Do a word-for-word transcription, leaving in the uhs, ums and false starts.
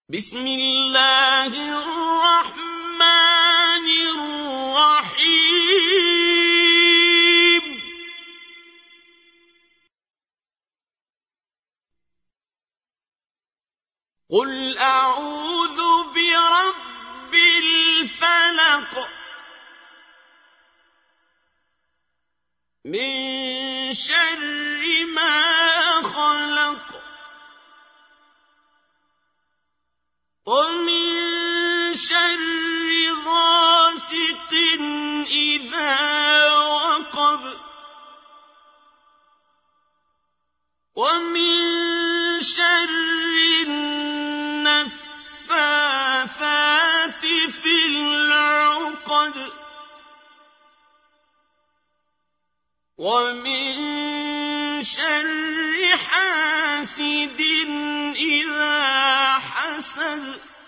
بسم الله الرحمن الرحيم قل أعوذ برب الفلق من شر ما خلق ومن شر غاسق إذا وقب ومن شر النفاثات في العقد ومن شر حاسد إذا حسد